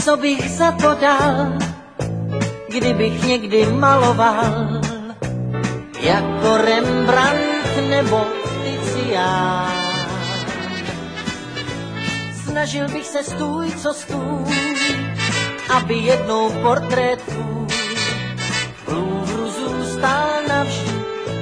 co bych za to dal, kdybych někdy maloval jako Rembrandt nebo Tizian. Snažil bych se stůj, co stůj, aby jednou portrét tvůj v Louvru zůstal navždy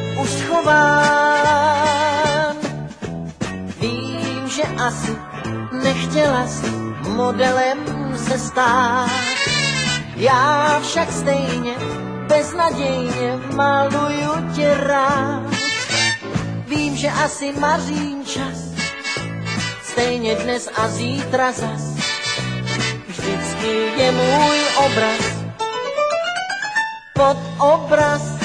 uschován. Vím, že asi nechtěla jsi modelem se stát, já však stejně beznadějně maluju tě rád. Vím, že asi mařím čas, stejně dnes a zítra zas. Vždycky je můj obraz pod obraz.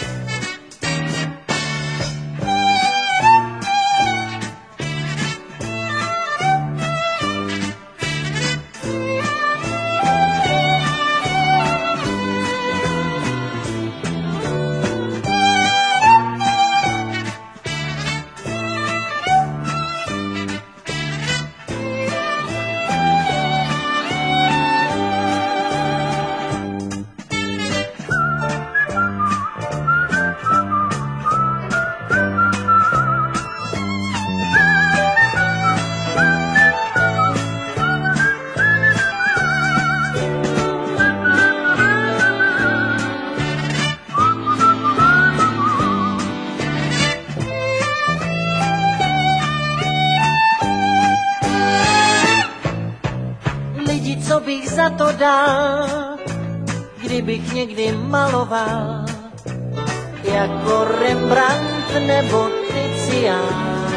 Co bych za to dal, kdybych někdy maloval jako Rembrandt nebo Tizian.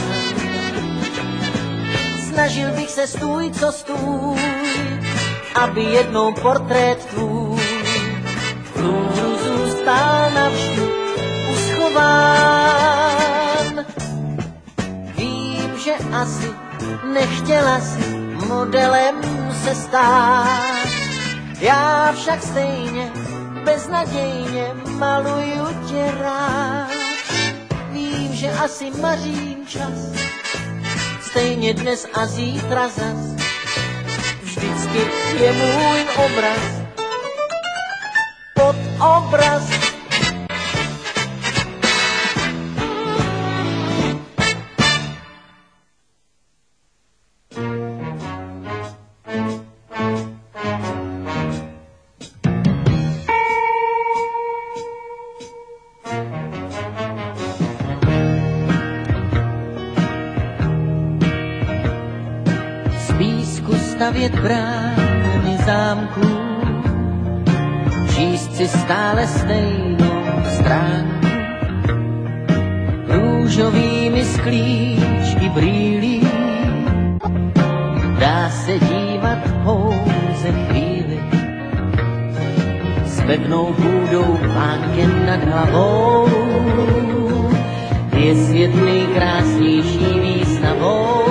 Snažil bych se stůj, co stůj, aby jednou portrét tvůj v Louvru zůstal navždy uschován. Vím, že asi nechtěla jsi modelem se stát, já však stejně beznadějně maluju tě rád. Vím, že asi mařím čas, stejně dnes a zítra zas. Vždycky je můj obraz pod obraz. Stavět brány zámků, číst si stále stejnou stránku, růžovými sklíčky brýlí, dá se dívat pouze chvíli, s pevnou půdou plánkem nad hlavou, je svět nejkrásnější výstavou.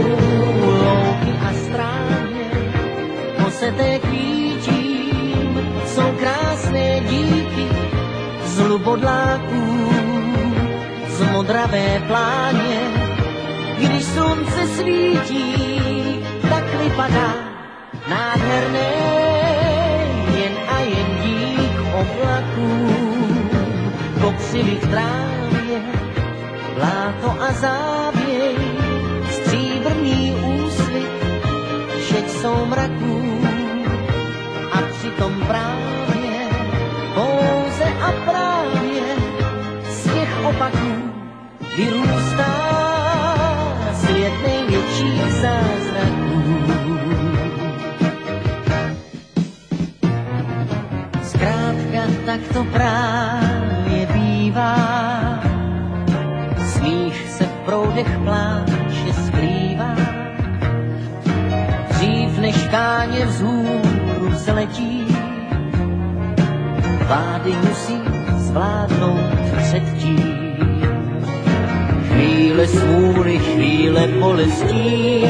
Poseté kvítím, jsou krásné díky z lubodláků, z modravé pláně. Když slunce svítí, tak vypadá nádherné, jen a jen dík oblaků. Pokřivy v trávě, bláto a závěj, stříbrný úsvit všech soumraků. A přitom právě, pouze a právě z těch opaků vyrůstá svět největších zázraků. Zkrátka tak to právě bývá, smích se v proudech pláče skrývá. Dřív než káně vzhůru vzletí, vády musí zvládnout předtím. Chvíle smůly, chvíle bolestí,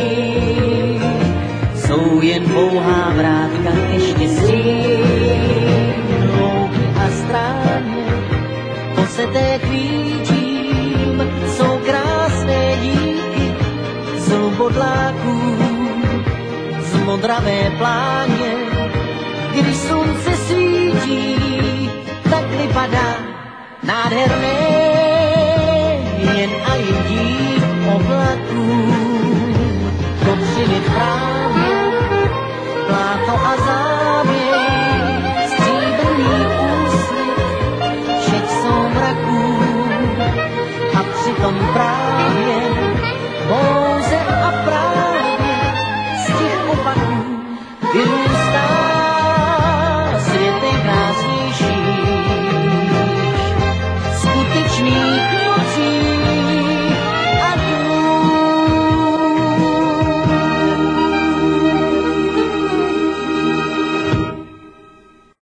jsou jen pouhá vrátka ke štěstí. Louky a stráně, poseté kvítím, jsou krásné díky z lubodláků, z modravé pláně. Když slunce svítí, tak vypadá nádherné